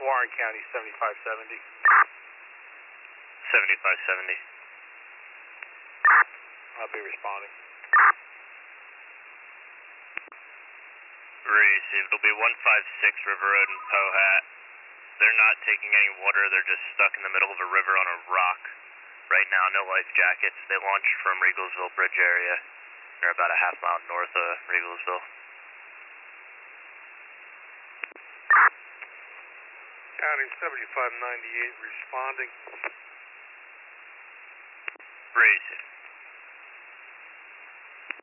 Warren County 7570. 7570. I'll be responding. Received. It'll be 156 River Road in Pohat. They're not taking any water. They're just stuck in the middle of a river on a rock. Right now, no life jackets. They launched from Regalsville Bridge area. They're about a half mile north of Regalsville. County 7598 responding. Received.